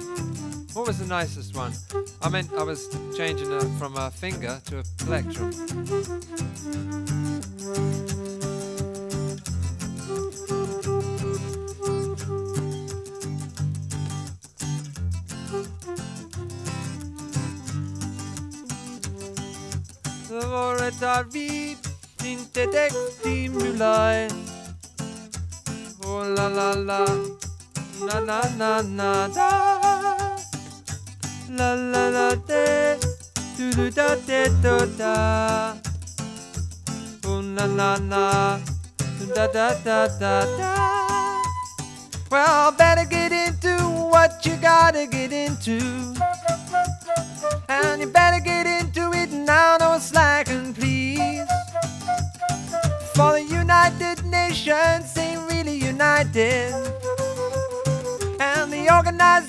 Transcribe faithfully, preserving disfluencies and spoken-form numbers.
What was the nicest one? I meant I was changing it from a finger to a plectrum. Våre tar vi inte däckstimulaj. Oh la la la, na na na na da. La la la de, do do da de do da. Oh la la la, da da da da da. Well, better get into what you gotta get into. And you better get into it now, no slacking, please. For the United Nations ain't really united, and the organized